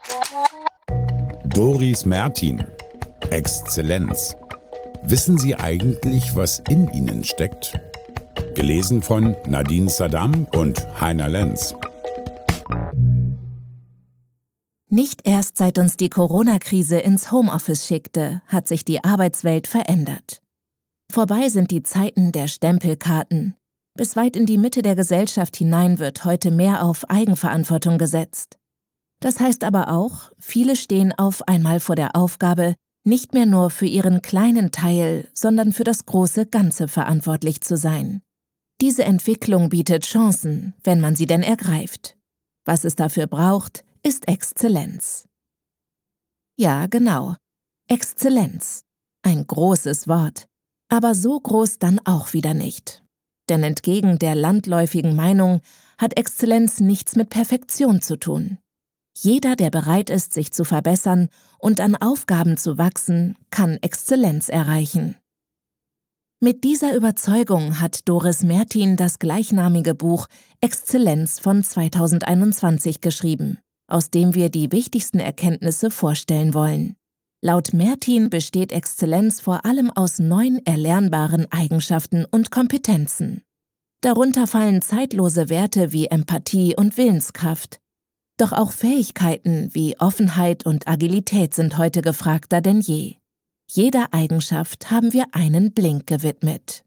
Doris Mertin. Exzellenz. Wissen Sie eigentlich, was in Ihnen steckt? Gelesen von Nadine Saddam und Heiner Lenz. Nicht erst seit uns die Corona-Krise ins Homeoffice schickte, hat sich die Arbeitswelt verändert. Vorbei sind die Zeiten der Stempelkarten. Bis weit in die Mitte der Gesellschaft hinein wird heute mehr auf Eigenverantwortung gesetzt. Das heißt aber auch, viele stehen auf einmal vor der Aufgabe, nicht mehr nur für ihren kleinen Teil, sondern für das große Ganze verantwortlich zu sein. Diese Entwicklung bietet Chancen, wenn man sie denn ergreift. Was es dafür braucht, ist Exzellenz. Ja, genau. Exzellenz. Ein großes Wort. Aber so groß dann auch wieder nicht. Denn entgegen der landläufigen Meinung hat Exzellenz nichts mit Perfektion zu tun. Jeder, der bereit ist, sich zu verbessern und an Aufgaben zu wachsen, kann Exzellenz erreichen. Mit dieser Überzeugung hat Doris Mertin das gleichnamige Buch Exzellenz von 2021 geschrieben, aus dem wir die wichtigsten Erkenntnisse vorstellen wollen. Laut Mertin besteht Exzellenz vor allem aus 9 erlernbaren Eigenschaften und Kompetenzen. Darunter fallen zeitlose Werte wie Empathie und Willenskraft. Doch auch Fähigkeiten wie Offenheit und Agilität sind heute gefragter denn je. Jeder Eigenschaft haben wir einen Blink gewidmet.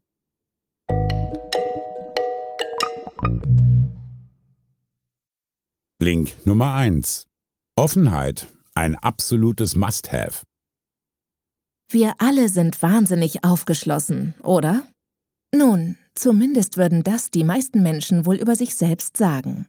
Blink Nummer 1. Offenheit. Ein absolutes Must-Have. Wir alle sind wahnsinnig aufgeschlossen, oder? Nun, zumindest würden das die meisten Menschen wohl über sich selbst sagen.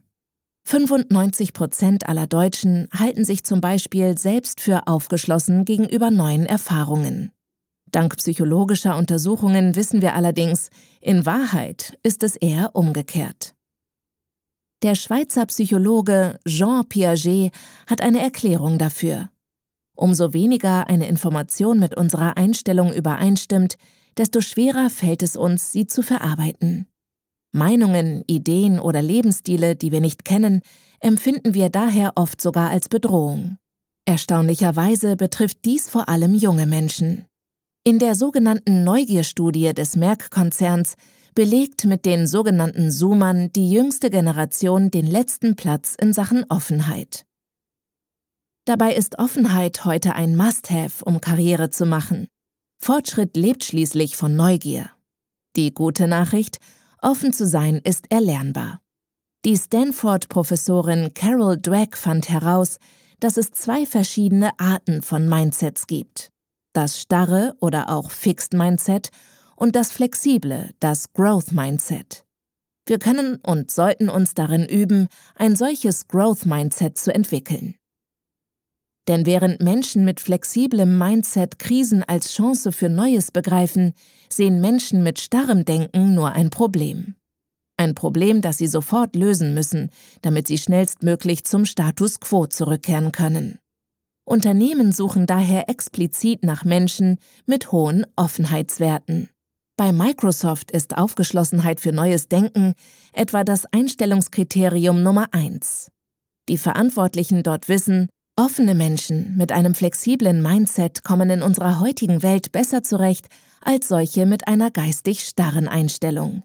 95% aller Deutschen halten sich zum Beispiel selbst für aufgeschlossen gegenüber neuen Erfahrungen. Dank psychologischer Untersuchungen wissen wir allerdings, in Wahrheit ist es eher umgekehrt. Der Schweizer Psychologe Jean Piaget hat eine Erklärung dafür. Umso weniger eine Information mit unserer Einstellung übereinstimmt, desto schwerer fällt es uns, sie zu verarbeiten. Meinungen, Ideen oder Lebensstile, die wir nicht kennen, empfinden wir daher oft sogar als Bedrohung. Erstaunlicherweise betrifft dies vor allem junge Menschen. In der sogenannten Neugierstudie des Merck-Konzerns belegt mit den sogenannten Zoomern die jüngste Generation den letzten Platz in Sachen Offenheit. Dabei ist Offenheit heute ein Must-Have, um Karriere zu machen. Fortschritt lebt schließlich von Neugier. Die gute Nachricht: Offen zu sein ist erlernbar. Die Stanford-Professorin Carol Dweck fand heraus, dass es 2 verschiedene Arten von Mindsets gibt. Das starre oder auch Fixed Mindset und das flexible, das Growth Mindset. Wir können und sollten uns darin üben, ein solches Growth Mindset zu entwickeln. Denn während Menschen mit flexiblem Mindset Krisen als Chance für Neues begreifen, sehen Menschen mit starrem Denken nur ein Problem. Ein Problem, das sie sofort lösen müssen, damit sie schnellstmöglich zum Status quo zurückkehren können. Unternehmen suchen daher explizit nach Menschen mit hohen Offenheitswerten. Bei Microsoft ist Aufgeschlossenheit für neues Denken etwa das Einstellungskriterium Nummer 1. Die Verantwortlichen dort wissen, offene Menschen mit einem flexiblen Mindset kommen in unserer heutigen Welt besser zurecht als solche mit einer geistig starren Einstellung.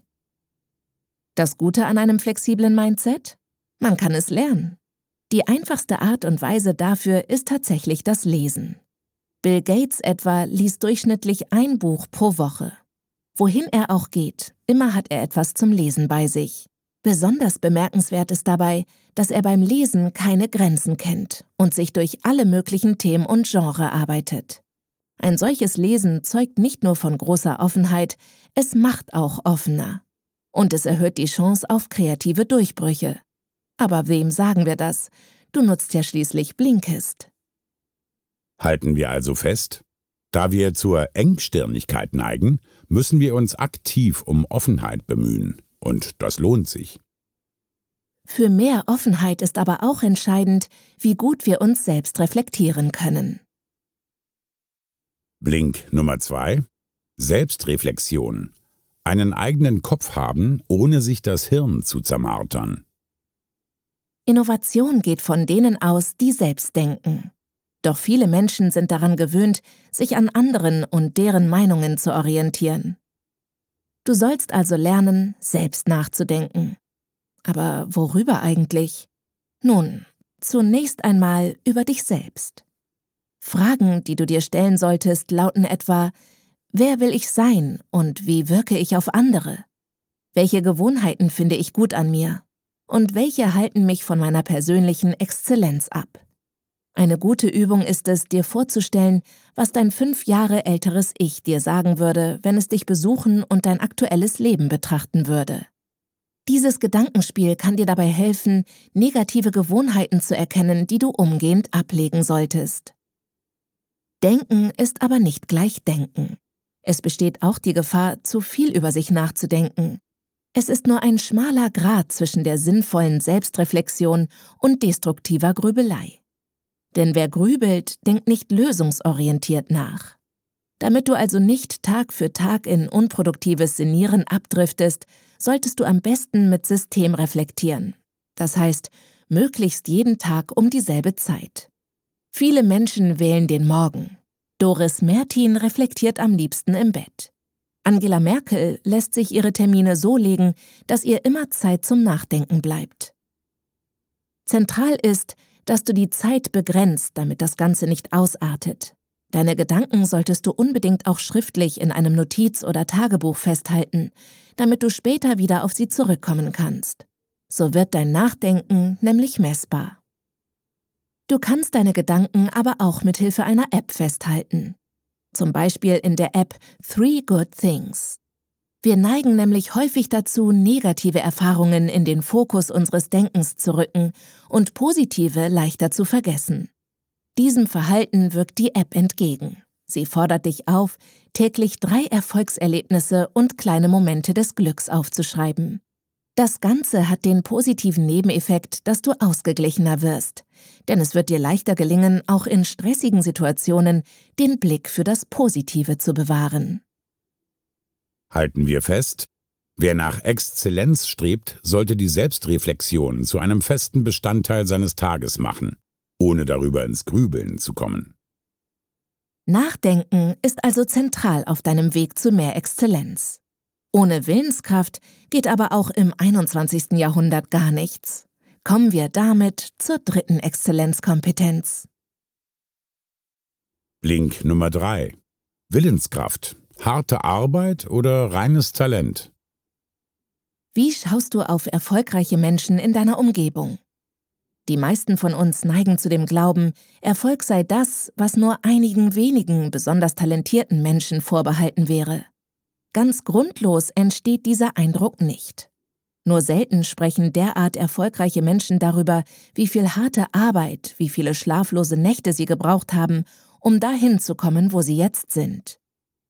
Das Gute an einem flexiblen Mindset? Man kann es lernen. Die einfachste Art und Weise dafür ist tatsächlich das Lesen. Bill Gates etwa liest durchschnittlich ein Buch pro Woche. Wohin er auch geht, immer hat er etwas zum Lesen bei sich. Besonders bemerkenswert ist dabei, dass er beim Lesen keine Grenzen kennt und sich durch alle möglichen Themen und Genre arbeitet. Ein solches Lesen zeugt nicht nur von großer Offenheit, es macht auch offener. Und es erhöht die Chance auf kreative Durchbrüche. Aber wem sagen wir das? Du nutzt ja schließlich Blinkist. Halten wir also fest: Da wir zur Engstirnigkeit neigen, müssen wir uns aktiv um Offenheit bemühen. Und das lohnt sich. Für mehr Offenheit ist aber auch entscheidend, wie gut wir uns selbst reflektieren können. Blink Nummer 2. Selbstreflexion. Einen eigenen Kopf haben, ohne sich das Hirn zu zermartern. Innovation geht von denen aus, die selbst denken. Doch viele Menschen sind daran gewöhnt, sich an anderen und deren Meinungen zu orientieren. Du sollst also lernen, selbst nachzudenken. Aber worüber eigentlich? Nun, zunächst einmal über dich selbst. Fragen, die du dir stellen solltest, lauten etwa: Wer will ich sein und wie wirke ich auf andere? Welche Gewohnheiten finde ich gut an mir? Und welche halten mich von meiner persönlichen Exzellenz ab? Eine gute Übung ist es, dir vorzustellen, was dein 5 Jahre älteres Ich dir sagen würde, wenn es dich besuchen und dein aktuelles Leben betrachten würde. Dieses Gedankenspiel kann dir dabei helfen, negative Gewohnheiten zu erkennen, die du umgehend ablegen solltest. Denken ist aber nicht gleich Denken. Es besteht auch die Gefahr, zu viel über sich nachzudenken. Es ist nur ein schmaler Grat zwischen der sinnvollen Selbstreflexion und destruktiver Grübelei. Denn wer grübelt, denkt nicht lösungsorientiert nach. Damit du also nicht Tag für Tag in unproduktives Sinnieren abdriftest, solltest du am besten mit System reflektieren. Das heißt, möglichst jeden Tag um dieselbe Zeit. Viele Menschen wählen den Morgen. Doris Mertin reflektiert am liebsten im Bett. Angela Merkel lässt sich ihre Termine so legen, dass ihr immer Zeit zum Nachdenken bleibt. Zentral ist, dass du die Zeit begrenzt, damit das Ganze nicht ausartet. Deine Gedanken solltest du unbedingt auch schriftlich in einem Notiz- oder Tagebuch festhalten, damit du später wieder auf sie zurückkommen kannst. So wird dein Nachdenken nämlich messbar. Du kannst deine Gedanken aber auch mit Hilfe einer App festhalten. Zum Beispiel in der App 3 Good Things. Wir neigen nämlich häufig dazu, negative Erfahrungen in den Fokus unseres Denkens zu rücken und positive leichter zu vergessen. Diesem Verhalten wirkt die App entgegen. Sie fordert dich auf, täglich 3 Erfolgserlebnisse und kleine Momente des Glücks aufzuschreiben. Das Ganze hat den positiven Nebeneffekt, dass du ausgeglichener wirst. Denn es wird dir leichter gelingen, auch in stressigen Situationen den Blick für das Positive zu bewahren. Halten wir fest: Wer nach Exzellenz strebt, sollte die Selbstreflexion zu einem festen Bestandteil seines Tages machen, ohne darüber ins Grübeln zu kommen. Nachdenken ist also zentral auf deinem Weg zu mehr Exzellenz. Ohne Willenskraft geht aber auch im 21. Jahrhundert gar nichts. Kommen wir damit zur 3. Exzellenzkompetenz. Link Nummer 3: Willenskraft. Harte Arbeit oder reines Talent? Wie schaust du auf erfolgreiche Menschen in deiner Umgebung? Die meisten von uns neigen zu dem Glauben, Erfolg sei das, was nur einigen wenigen besonders talentierten Menschen vorbehalten wäre. Ganz grundlos entsteht dieser Eindruck nicht. Nur selten sprechen derart erfolgreiche Menschen darüber, wie viel harte Arbeit, wie viele schlaflose Nächte sie gebraucht haben, um dahin zu kommen, wo sie jetzt sind.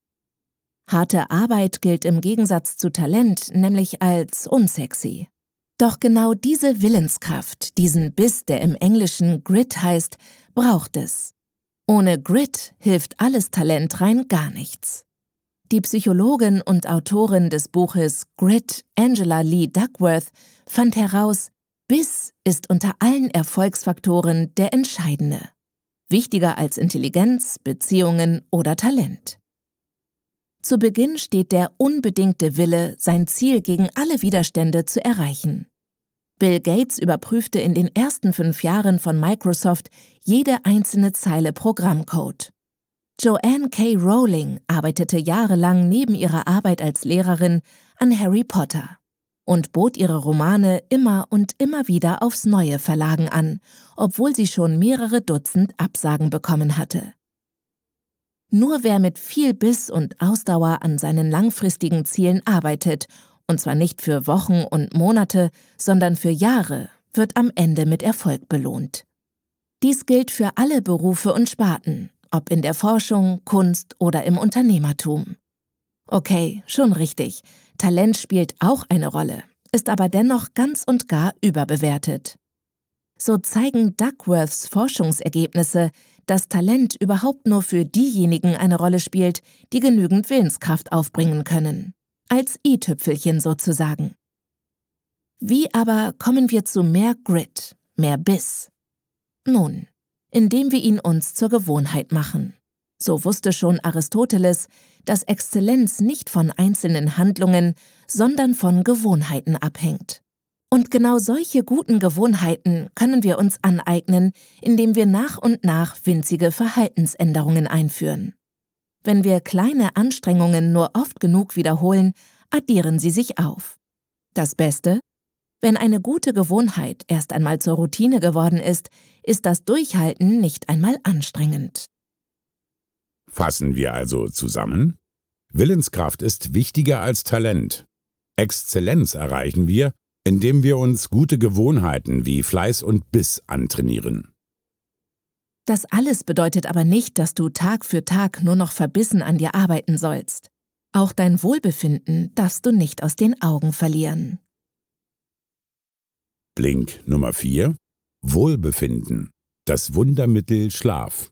Harte Arbeit gilt im Gegensatz zu Talent nämlich als unsexy. Doch genau diese Willenskraft, diesen Biss, der im Englischen Grit heißt, braucht es. Ohne Grit hilft alles Talent rein gar nichts. Die Psychologin und Autorin des Buches Grit, Angela Lee Duckworth, fand heraus, Biss ist unter allen Erfolgsfaktoren der entscheidende. Wichtiger als Intelligenz, Beziehungen oder Talent. Zu Beginn steht der unbedingte Wille, sein Ziel gegen alle Widerstände zu erreichen. Bill Gates überprüfte in den ersten 5 Jahren von Microsoft jede einzelne Zeile Programmcode. Joanne K. Rowling arbeitete jahrelang neben ihrer Arbeit als Lehrerin an Harry Potter und bot ihre Romane immer und immer wieder aufs Neue Verlagen an, obwohl sie schon mehrere Dutzend Absagen bekommen hatte. Nur wer mit viel Biss und Ausdauer an seinen langfristigen Zielen arbeitet, und zwar nicht für Wochen und Monate, sondern für Jahre, wird am Ende mit Erfolg belohnt. Dies gilt für alle Berufe und Sparten, ob in der Forschung, Kunst oder im Unternehmertum. Okay, schon richtig, Talent spielt auch eine Rolle, ist aber dennoch ganz und gar überbewertet. So zeigen Duckworths Forschungsergebnisse, dass Talent überhaupt nur für diejenigen eine Rolle spielt, die genügend Willenskraft aufbringen können. Als i-Tüpfelchen sozusagen. Wie aber kommen wir zu mehr Grit, mehr Biss? Nun, indem wir ihn uns zur Gewohnheit machen. So wusste schon Aristoteles, dass Exzellenz nicht von einzelnen Handlungen, sondern von Gewohnheiten abhängt. Und genau solche guten Gewohnheiten können wir uns aneignen, indem wir nach und nach winzige Verhaltensänderungen einführen. Wenn wir kleine Anstrengungen nur oft genug wiederholen, addieren sie sich auf. Das Beste: Wenn eine gute Gewohnheit erst einmal zur Routine geworden ist, ist das Durchhalten nicht einmal anstrengend. Fassen wir also zusammen: Willenskraft ist wichtiger als Talent. Exzellenz erreichen wir, indem wir uns gute Gewohnheiten wie Fleiß und Biss antrainieren. Das alles bedeutet aber nicht, dass du Tag für Tag nur noch verbissen an dir arbeiten sollst. Auch dein Wohlbefinden darfst du nicht aus den Augen verlieren. Blink Nummer 4: Wohlbefinden. Das Wundermittel Schlaf.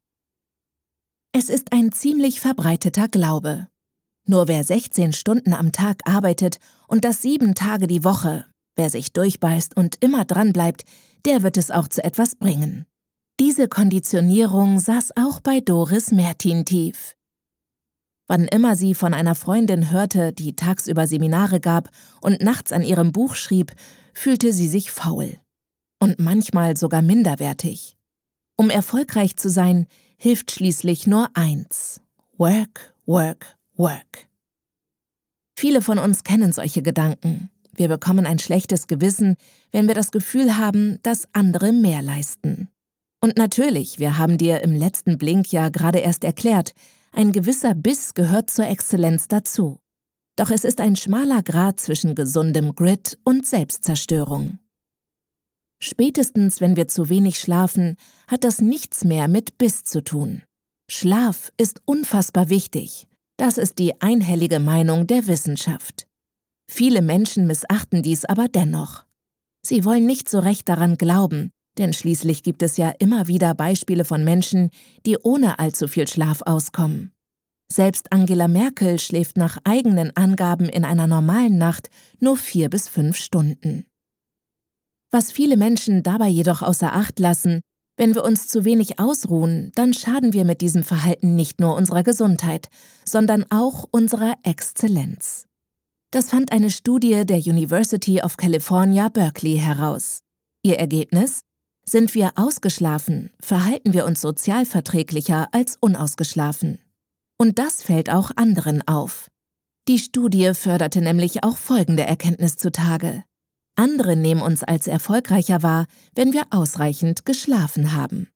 Es ist ein ziemlich verbreiteter Glaube. Nur wer 16 Stunden am Tag arbeitet und das 7 Tage die Woche, wer sich durchbeißt und immer dranbleibt, der wird es auch zu etwas bringen. Diese Konditionierung saß auch bei Doris Mertin tief. Wann immer sie von einer Freundin hörte, die tagsüber Seminare gab und nachts an ihrem Buch schrieb, fühlte sie sich faul. Und manchmal sogar minderwertig. Um erfolgreich zu sein, hilft schließlich nur eins: Work, work, work. Viele von uns kennen solche Gedanken. Wir bekommen ein schlechtes Gewissen, wenn wir das Gefühl haben, dass andere mehr leisten. Und natürlich, wir haben dir im letzten Blink ja gerade erst erklärt, ein gewisser Biss gehört zur Exzellenz dazu. Doch es ist ein schmaler Grat zwischen gesundem Grit und Selbstzerstörung. Spätestens, wenn wir zu wenig schlafen, hat das nichts mehr mit Biss zu tun. Schlaf ist unfassbar wichtig. Das ist die einhellige Meinung der Wissenschaft. Viele Menschen missachten dies aber dennoch. Sie wollen nicht so recht daran glauben, denn schließlich gibt es ja immer wieder Beispiele von Menschen, die ohne allzu viel Schlaf auskommen. Selbst Angela Merkel schläft nach eigenen Angaben in einer normalen Nacht nur 4 bis 5 Stunden. Was viele Menschen dabei jedoch außer Acht lassen: Wenn wir uns zu wenig ausruhen, dann schaden wir mit diesem Verhalten nicht nur unserer Gesundheit, sondern auch unserer Exzellenz. Das fand eine Studie der University of California, Berkeley heraus. Ihr Ergebnis: Sind wir ausgeschlafen, verhalten wir uns sozial verträglicher als unausgeschlafen. Und das fällt auch anderen auf. Die Studie förderte nämlich auch folgende Erkenntnis zutage: Andere nehmen uns als erfolgreicher wahr, wenn wir ausreichend geschlafen haben.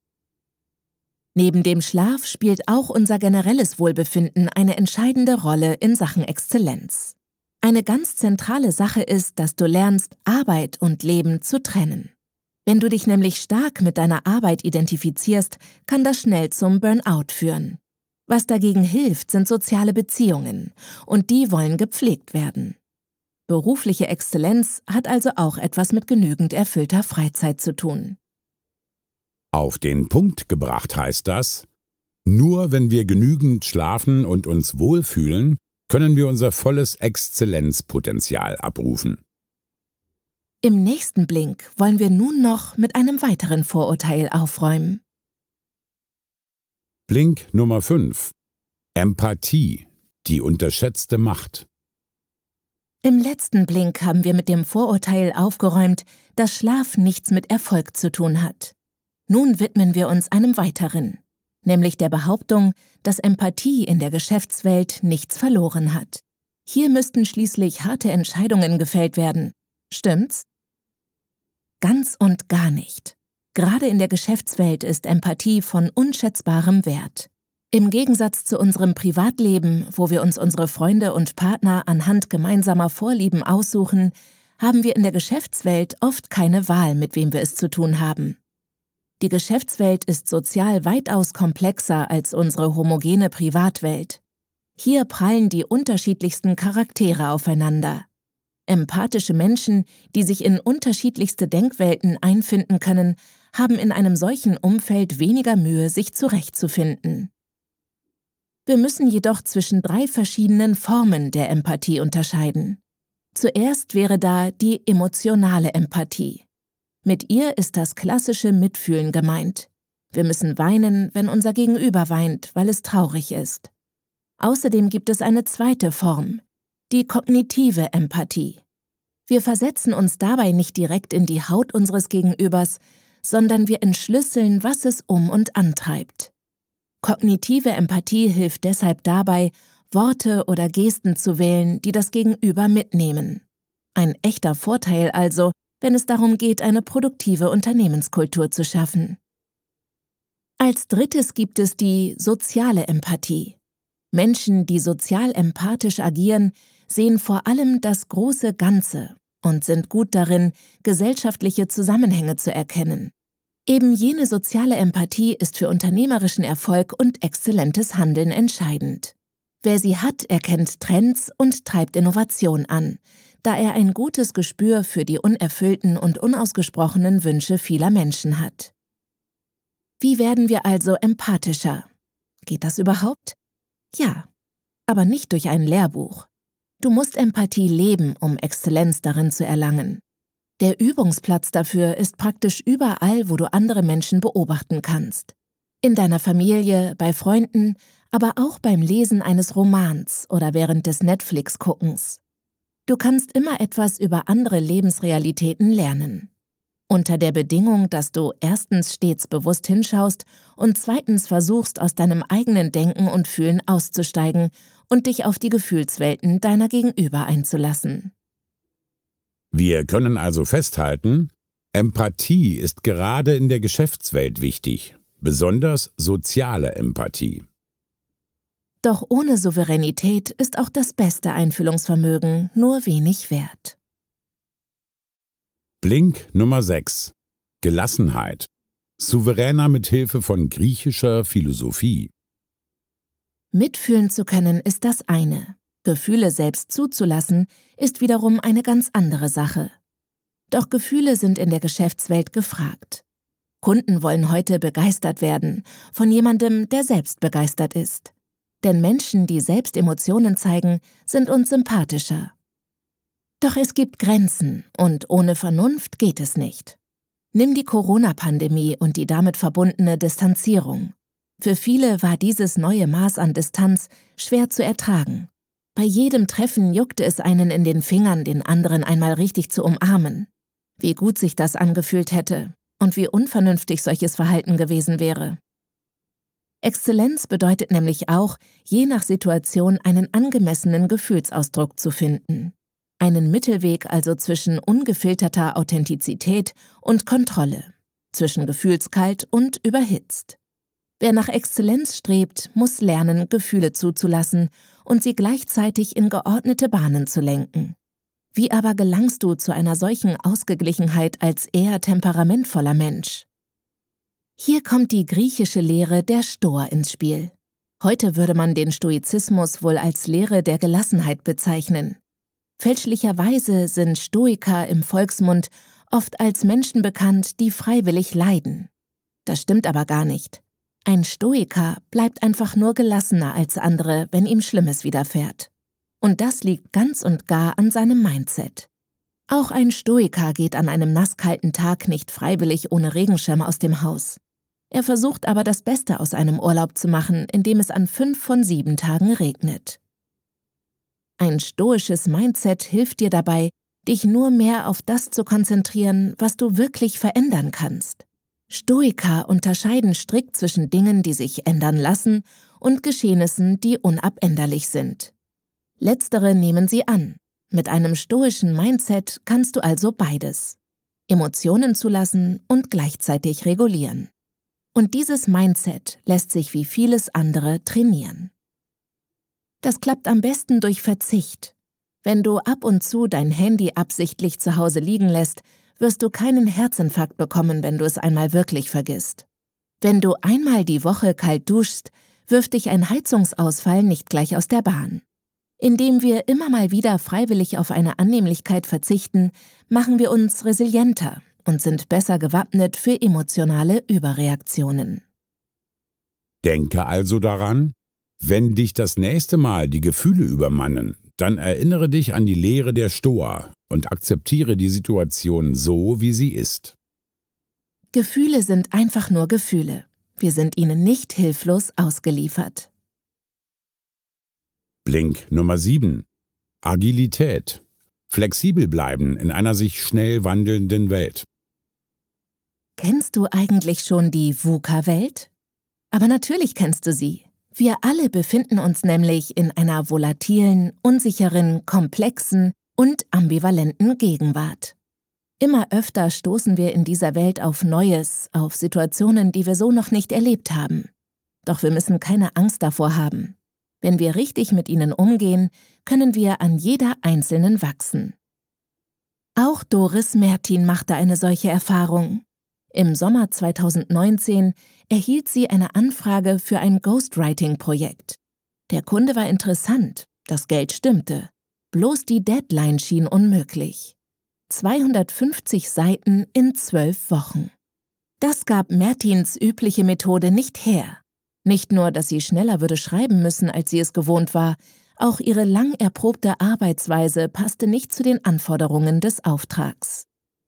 Neben dem Schlaf spielt auch unser generelles Wohlbefinden eine entscheidende Rolle in Sachen Exzellenz. Eine ganz zentrale Sache ist, dass du lernst, Arbeit und Leben zu trennen. Wenn du dich nämlich stark mit deiner Arbeit identifizierst, kann das schnell zum Burnout führen. Was dagegen hilft, sind soziale Beziehungen, und die wollen gepflegt werden. Berufliche Exzellenz hat also auch etwas mit genügend erfüllter Freizeit zu tun. Auf den Punkt gebracht heißt das: Nur wenn wir genügend schlafen und uns wohlfühlen, können wir unser volles Exzellenzpotenzial abrufen. Im nächsten Blink wollen wir nun noch mit einem weiteren Vorurteil aufräumen. Blink Nummer 5: Empathie, die unterschätzte Macht. Im letzten Blink haben wir mit dem Vorurteil aufgeräumt, dass Schlaf nichts mit Erfolg zu tun hat. Nun widmen wir uns einem weiteren, nämlich der Behauptung, dass Empathie in der Geschäftswelt nichts verloren hat. Hier müssten schließlich harte Entscheidungen gefällt werden. Stimmt's? Ganz und gar nicht. Gerade in der Geschäftswelt ist Empathie von unschätzbarem Wert. Im Gegensatz zu unserem Privatleben, wo wir uns unsere Freunde und Partner anhand gemeinsamer Vorlieben aussuchen, haben wir in der Geschäftswelt oft keine Wahl, mit wem wir es zu tun haben. Die Geschäftswelt ist sozial weitaus komplexer als unsere homogene Privatwelt. Hier prallen die unterschiedlichsten Charaktere aufeinander. Empathische Menschen, die sich in unterschiedlichste Denkwelten einfinden können, haben in einem solchen Umfeld weniger Mühe, sich zurechtzufinden. Wir müssen jedoch zwischen 3 verschiedenen Formen der Empathie unterscheiden. Zuerst wäre da die emotionale Empathie. Mit ihr ist das klassische Mitfühlen gemeint. Wir müssen weinen, wenn unser Gegenüber weint, weil es traurig ist. Außerdem gibt es eine zweite Form, die kognitive Empathie. Wir versetzen uns dabei nicht direkt in die Haut unseres Gegenübers, sondern wir entschlüsseln, was es um und antreibt. Kognitive Empathie hilft deshalb dabei, Worte oder Gesten zu wählen, die das Gegenüber mitnehmen. Ein echter Vorteil also, wenn es darum geht, eine produktive Unternehmenskultur zu schaffen. Als drittes gibt es die soziale Empathie. Menschen, die sozial empathisch agieren, sehen vor allem das große Ganze und sind gut darin, gesellschaftliche Zusammenhänge zu erkennen. Eben jene soziale Empathie ist für unternehmerischen Erfolg und exzellentes Handeln entscheidend. Wer sie hat, erkennt Trends und treibt Innovation an, da er ein gutes Gespür für die unerfüllten und unausgesprochenen Wünsche vieler Menschen hat. Wie werden wir also empathischer? Geht das überhaupt? Ja, aber nicht durch ein Lehrbuch. Du musst Empathie leben, um Exzellenz darin zu erlangen. Der Übungsplatz dafür ist praktisch überall, wo du andere Menschen beobachten kannst. In deiner Familie, bei Freunden, aber auch beim Lesen eines Romans oder während des Netflix-Guckens. Du kannst immer etwas über andere Lebensrealitäten lernen. Unter der Bedingung, dass du erstens stets bewusst hinschaust und zweitens versuchst, aus deinem eigenen Denken und Fühlen auszusteigen und dich auf die Gefühlswelten deiner Gegenüber einzulassen. Wir können also festhalten, Empathie ist gerade in der Geschäftswelt wichtig, besonders soziale Empathie. Doch ohne Souveränität ist auch das beste Einfühlungsvermögen nur wenig wert. Blink Nummer 6. Gelassenheit. Souveräner mit Hilfe von griechischer Philosophie. Mitfühlen zu können ist das eine. Gefühle selbst zuzulassen, ist wiederum eine ganz andere Sache. Doch Gefühle sind in der Geschäftswelt gefragt. Kunden wollen heute begeistert werden von jemandem, der selbst begeistert ist. Denn Menschen, die selbst Emotionen zeigen, sind uns sympathischer. Doch es gibt Grenzen und ohne Vernunft geht es nicht. Nimm die Corona-Pandemie und die damit verbundene Distanzierung. Für viele war dieses neue Maß an Distanz schwer zu ertragen. Bei jedem Treffen juckte es einen in den Fingern, den anderen einmal richtig zu umarmen. Wie gut sich das angefühlt hätte und wie unvernünftig solches Verhalten gewesen wäre. Exzellenz bedeutet nämlich auch, je nach Situation einen angemessenen Gefühlsausdruck zu finden. Einen Mittelweg also zwischen ungefilterter Authentizität und Kontrolle, zwischen gefühlskalt und überhitzt. Wer nach Exzellenz strebt, muss lernen, Gefühle zuzulassen und sie gleichzeitig in geordnete Bahnen zu lenken. Wie aber gelangst du zu einer solchen Ausgeglichenheit als eher temperamentvoller Mensch? Hier kommt die griechische Lehre der Stoa ins Spiel. Heute würde man den Stoizismus wohl als Lehre der Gelassenheit bezeichnen. Fälschlicherweise sind Stoiker im Volksmund oft als Menschen bekannt, die freiwillig leiden. Das stimmt aber gar nicht. Ein Stoiker bleibt einfach nur gelassener als andere, wenn ihm Schlimmes widerfährt. Und das liegt ganz und gar an seinem Mindset. Auch ein Stoiker geht an einem nasskalten Tag nicht freiwillig ohne Regenschirm aus dem Haus. Er versucht aber das Beste aus einem Urlaub zu machen, indem es an 5 von 7 Tagen regnet. Ein stoisches Mindset hilft dir dabei, dich nur mehr auf das zu konzentrieren, was du wirklich verändern kannst. Stoiker unterscheiden strikt zwischen Dingen, die sich ändern lassen, und Geschehnissen, die unabänderlich sind. Letztere nehmen sie an. Mit einem stoischen Mindset kannst du also beides: Emotionen zulassen und gleichzeitig regulieren. Und dieses Mindset lässt sich wie vieles andere trainieren. Das klappt am besten durch Verzicht. Wenn du ab und zu dein Handy absichtlich zu Hause liegen lässt, wirst du keinen Herzinfarkt bekommen, wenn du es einmal wirklich vergisst. Wenn du einmal die Woche kalt duschst, wirft dich ein Heizungsausfall nicht gleich aus der Bahn. Indem wir immer mal wieder freiwillig auf eine Annehmlichkeit verzichten, machen wir uns resilienter und sind besser gewappnet für emotionale Überreaktionen. Denke also daran, wenn dich das nächste Mal die Gefühle übermannen, dann erinnere dich an die Lehre der Stoa und akzeptiere die Situation so, wie sie ist. Gefühle sind einfach nur Gefühle. Wir sind ihnen nicht hilflos ausgeliefert. Blink Nummer 7. Agilität. Flexibel bleiben in einer sich schnell wandelnden Welt. Kennst du eigentlich schon die VUCA-Welt? Aber natürlich kennst du sie. Wir alle befinden uns nämlich in einer volatilen, unsicheren, komplexen und ambivalenten Gegenwart. Immer öfter stoßen wir in dieser Welt auf Neues, auf Situationen, die wir so noch nicht erlebt haben. Doch wir müssen keine Angst davor haben. Wenn wir richtig mit ihnen umgehen, können wir an jeder einzelnen wachsen. Auch Doris Mertin machte eine solche Erfahrung. Im Sommer 2019 erhielt sie eine Anfrage für ein Ghostwriting-Projekt. Der Kunde war interessant, das Geld stimmte, bloß die Deadline schien unmöglich. 250 Seiten in 12 Wochen. Das gab Mertins übliche Methode nicht her. Nicht nur, dass sie schneller würde schreiben müssen, als sie es gewohnt war, auch ihre lang erprobte Arbeitsweise passte nicht zu den Anforderungen des Auftrags.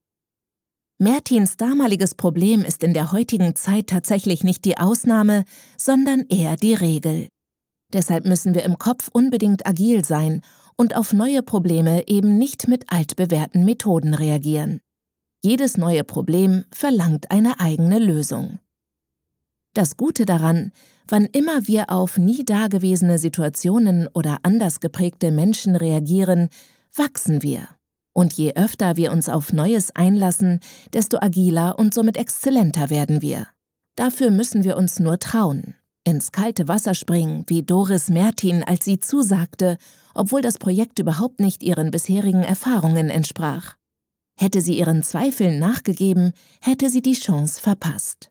Mertins damaliges Problem ist in der heutigen Zeit tatsächlich nicht die Ausnahme, sondern eher die Regel. Deshalb müssen wir im Kopf unbedingt agil sein und auf neue Probleme eben nicht mit altbewährten Methoden reagieren. Jedes neue Problem verlangt eine eigene Lösung. Das Gute daran, wann immer wir auf nie dagewesene Situationen oder anders geprägte Menschen reagieren, wachsen wir. Und je öfter wir uns auf Neues einlassen, desto agiler und somit exzellenter werden wir. Dafür müssen wir uns nur trauen. Ins kalte Wasser springen, wie Doris Mertin, als sie zusagte, obwohl das Projekt überhaupt nicht ihren bisherigen Erfahrungen entsprach. Hätte sie ihren Zweifeln nachgegeben, hätte sie die Chance verpasst.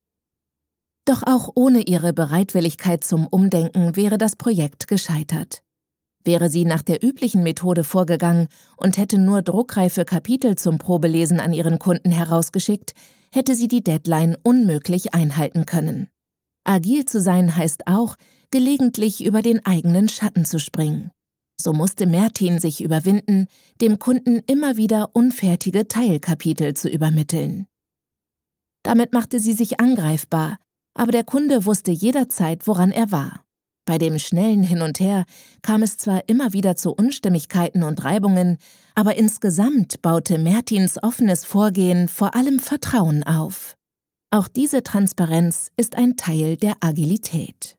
Doch auch ohne ihre Bereitwilligkeit zum Umdenken wäre das Projekt gescheitert. Wäre sie nach der üblichen Methode vorgegangen und hätte nur druckreife Kapitel zum Probelesen an ihren Kunden herausgeschickt, hätte sie die Deadline unmöglich einhalten können. Agil zu sein heißt auch, gelegentlich über den eigenen Schatten zu springen. So musste Mertin sich überwinden, dem Kunden immer wieder unfertige Teilkapitel zu übermitteln. Damit machte sie sich angreifbar, aber der Kunde wusste jederzeit, woran er war. Bei dem schnellen Hin und Her kam es zwar immer wieder zu Unstimmigkeiten und Reibungen, aber insgesamt baute Mertins offenes Vorgehen vor allem Vertrauen auf. Auch diese Transparenz ist ein Teil der Agilität.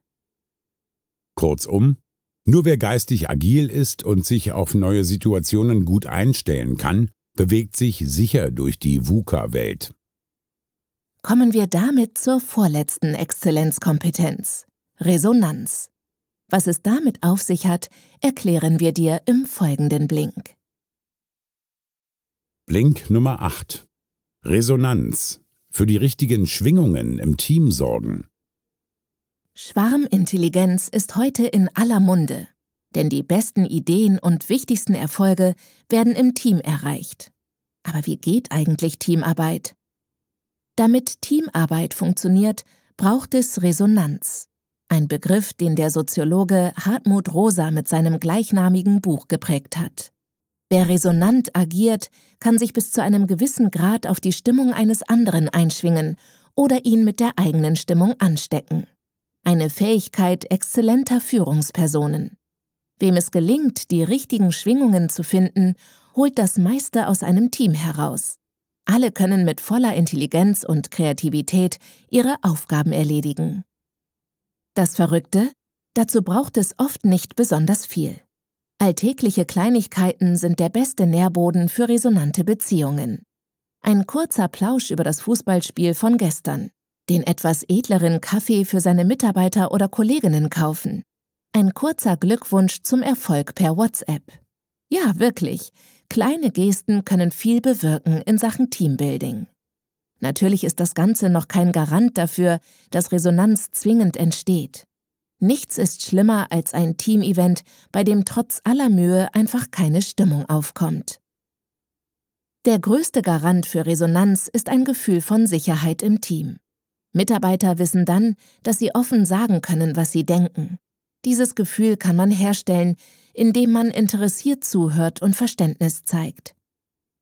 Kurzum, nur wer geistig agil ist und sich auf neue Situationen gut einstellen kann, bewegt sich sicher durch die VUCA-Welt. Kommen wir damit zur vorletzten Exzellenzkompetenz: Resonanz. Was es damit auf sich hat, erklären wir dir im folgenden Blink. Blink Nummer 8. Resonanz. Für die richtigen Schwingungen im Team sorgen. Schwarmintelligenz ist heute in aller Munde, denn die besten Ideen und wichtigsten Erfolge werden im Team erreicht. Aber wie geht eigentlich Teamarbeit? Damit Teamarbeit funktioniert, braucht es Resonanz. Ein Begriff, den der Soziologe Hartmut Rosa mit seinem gleichnamigen Buch geprägt hat. Wer resonant agiert, kann sich bis zu einem gewissen Grad auf die Stimmung eines anderen einschwingen oder ihn mit der eigenen Stimmung anstecken. Eine Fähigkeit exzellenter Führungspersonen. Wem es gelingt, die richtigen Schwingungen zu finden, holt das meiste aus einem Team heraus. Alle können mit voller Intelligenz und Kreativität ihre Aufgaben erledigen. Das Verrückte? Dazu braucht es oft nicht besonders viel. Alltägliche Kleinigkeiten sind der beste Nährboden für resonante Beziehungen. Ein kurzer Plausch über das Fußballspiel von gestern. Den etwas edleren Kaffee für seine Mitarbeiter oder Kolleginnen kaufen. Ein kurzer Glückwunsch zum Erfolg per WhatsApp. Ja, wirklich. Kleine Gesten können viel bewirken in Sachen Teambuilding. Natürlich ist das Ganze noch kein Garant dafür, dass Resonanz zwingend entsteht. Nichts ist schlimmer als ein Teamevent, bei dem trotz aller Mühe einfach keine Stimmung aufkommt. Der größte Garant für Resonanz ist ein Gefühl von Sicherheit im Team. Mitarbeiter wissen dann, dass sie offen sagen können, was sie denken. Dieses Gefühl kann man herstellen, indem man interessiert zuhört und Verständnis zeigt.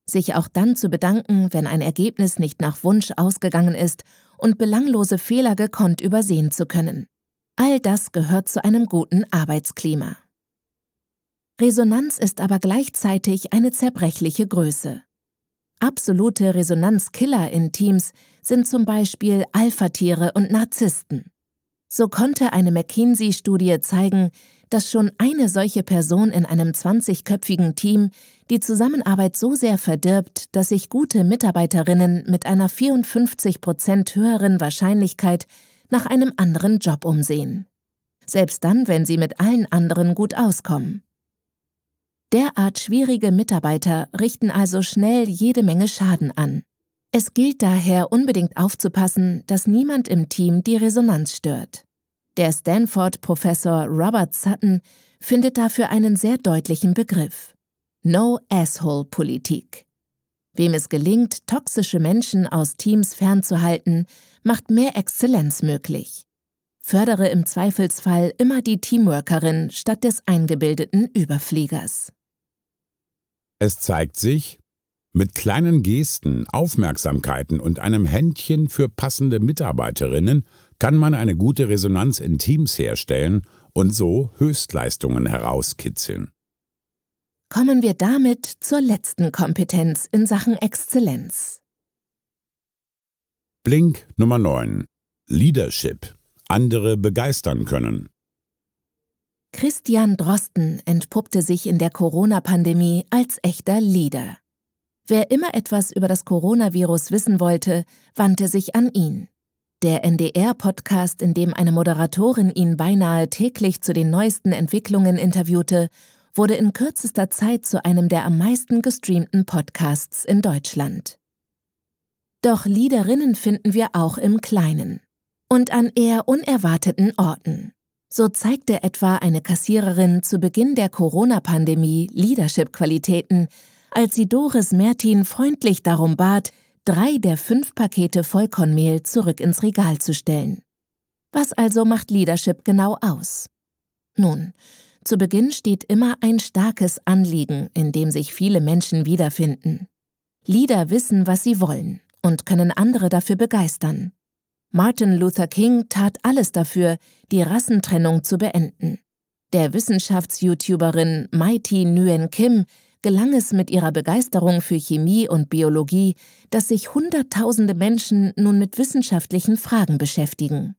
Sich auch dann zu bedanken, wenn ein Ergebnis nicht nach Wunsch ausgegangen ist und belanglose Fehler gekonnt übersehen zu können. All das gehört zu einem guten Arbeitsklima. Resonanz ist aber gleichzeitig eine zerbrechliche Größe. Absolute Resonanzkiller in Teams sind zum Beispiel Alpha-Tiere und Narzissten. So konnte eine McKinsey-Studie zeigen, dass schon eine solche Person in einem 20-köpfigen Team die Zusammenarbeit so sehr verdirbt, dass sich gute Mitarbeiterinnen mit einer 54% höheren Wahrscheinlichkeit nach einem anderen Job umsehen. Selbst dann, wenn sie mit allen anderen gut auskommen. Derart schwierige Mitarbeiter richten also schnell jede Menge Schaden an. Es gilt daher unbedingt aufzupassen, dass niemand im Team die Resonanz stört. Der Stanford-Professor Robert Sutton findet dafür einen sehr deutlichen Begriff: No-Asshole-Politik. Wem es gelingt, toxische Menschen aus Teams fernzuhalten, macht mehr Exzellenz möglich. Fördere im Zweifelsfall immer die Teamworkerin statt des eingebildeten Überfliegers. Es zeigt sich, mit kleinen Gesten, Aufmerksamkeiten und einem Händchen für passende Mitarbeiterinnen kann man eine gute Resonanz in Teams herstellen und so Höchstleistungen herauskitzeln. Kommen wir damit zur letzten Kompetenz in Sachen Exzellenz. Blink Nummer 9. Leadership. Andere begeistern können. Christian Drosten entpuppte sich in der Corona-Pandemie als echter Leader. Wer immer etwas über das Coronavirus wissen wollte, wandte sich an ihn. Der NDR-Podcast, in dem eine Moderatorin ihn beinahe täglich zu den neuesten Entwicklungen interviewte, wurde in kürzester Zeit zu einem der am meisten gestreamten Podcasts in Deutschland. Doch Leaderinnen finden wir auch im Kleinen und an eher unerwarteten Orten. So zeigte etwa eine Kassiererin zu Beginn der Corona-Pandemie Leadership-Qualitäten, als sie Doris Mertin freundlich darum bat, 3 der 5 Pakete Vollkornmehl zurück ins Regal zu stellen. Was also macht Leadership genau aus? Nun, zu Beginn steht immer ein starkes Anliegen, in dem sich viele Menschen wiederfinden. Leader wissen, was sie wollen und können andere dafür begeistern. Martin Luther King tat alles dafür, die Rassentrennung zu beenden. Der Wissenschafts-YouTuberin Mighty Nguyen Kim gelang es mit ihrer Begeisterung für Chemie und Biologie, dass sich Hunderttausende Menschen nun mit wissenschaftlichen Fragen beschäftigen.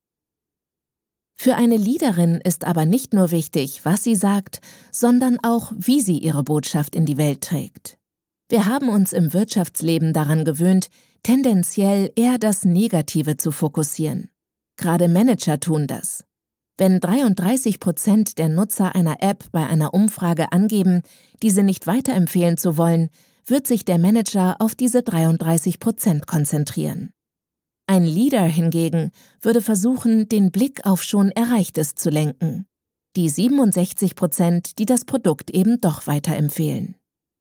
Für eine Leaderin ist aber nicht nur wichtig, was sie sagt, sondern auch, wie sie ihre Botschaft in die Welt trägt. Wir haben uns im Wirtschaftsleben daran gewöhnt, tendenziell eher das Negative zu fokussieren. Gerade Manager tun das. Wenn 33% der Nutzer einer App bei einer Umfrage angeben, diese nicht weiterempfehlen zu wollen, wird sich der Manager auf diese 33% konzentrieren. Ein Leader hingegen würde versuchen, den Blick auf schon Erreichtes zu lenken. Die 67%, die das Produkt eben doch weiterempfehlen.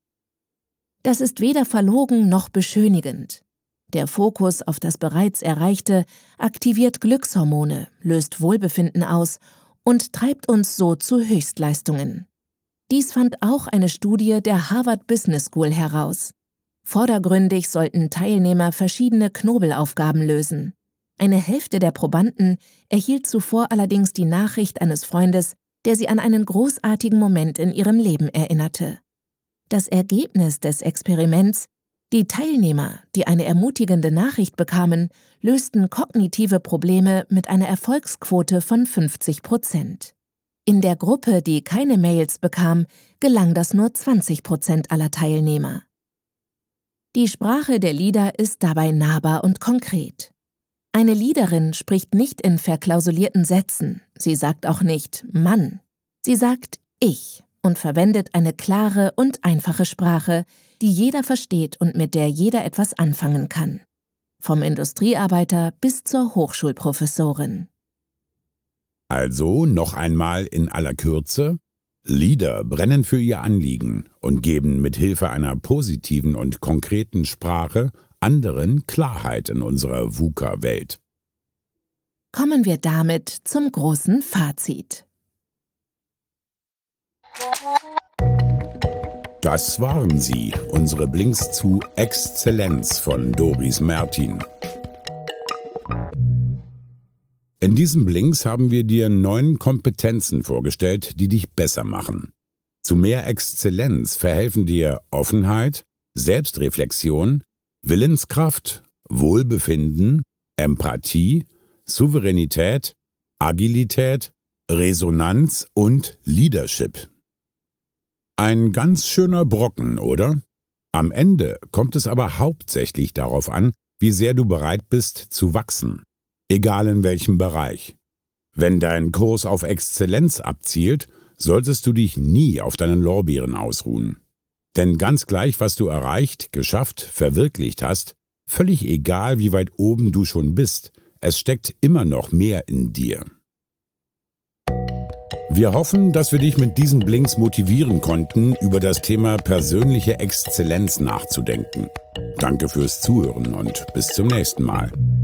Das ist weder verlogen noch beschönigend. Der Fokus auf das bereits Erreichte aktiviert Glückshormone, löst Wohlbefinden aus und treibt uns so zu Höchstleistungen. Dies fand auch eine Studie der Harvard Business School heraus. Vordergründig sollten Teilnehmer verschiedene Knobelaufgaben lösen. Eine Hälfte der Probanden erhielt zuvor allerdings die Nachricht eines Freundes, der sie an einen großartigen Moment in ihrem Leben erinnerte. Das Ergebnis des Experiments: Die Teilnehmer, die eine ermutigende Nachricht bekamen, lösten kognitive Probleme mit einer Erfolgsquote von 50%. In der Gruppe, die keine Mails bekam, gelang das nur 20% aller Teilnehmer. Die Sprache der Leader ist dabei nahbar und konkret. Eine Leaderin spricht nicht in verklausulierten Sätzen, sie sagt auch nicht Mann, sie sagt Ich und verwendet eine klare und einfache Sprache, die jeder versteht und mit der jeder etwas anfangen kann. Vom Industriearbeiter bis zur Hochschulprofessorin. Also noch einmal in aller Kürze: Leader brennen für ihr Anliegen und geben mit Hilfe einer positiven und konkreten Sprache anderen Klarheit in unserer VUCA-Welt. Kommen wir damit zum großen Fazit. Das waren sie, unsere Blinks zu Exzellenz von Doris Mertin. In diesen Blinks haben wir dir 9 Kompetenzen vorgestellt, die dich besser machen. Zu mehr Exzellenz verhelfen dir Offenheit, Selbstreflexion, Willenskraft, Wohlbefinden, Empathie, Souveränität, Agilität, Resonanz und Leadership. Ein ganz schöner Brocken, oder? Am Ende kommt es aber hauptsächlich darauf an, wie sehr du bereit bist zu wachsen. Egal in welchem Bereich. Wenn dein Kurs auf Exzellenz abzielt, solltest du dich nie auf deinen Lorbeeren ausruhen. Denn ganz gleich, was du erreicht, geschafft, verwirklicht hast, völlig egal, wie weit oben du schon bist, es steckt immer noch mehr in dir. Wir hoffen, dass wir dich mit diesen Blinks motivieren konnten, über das Thema persönliche Exzellenz nachzudenken. Danke fürs Zuhören und bis zum nächsten Mal.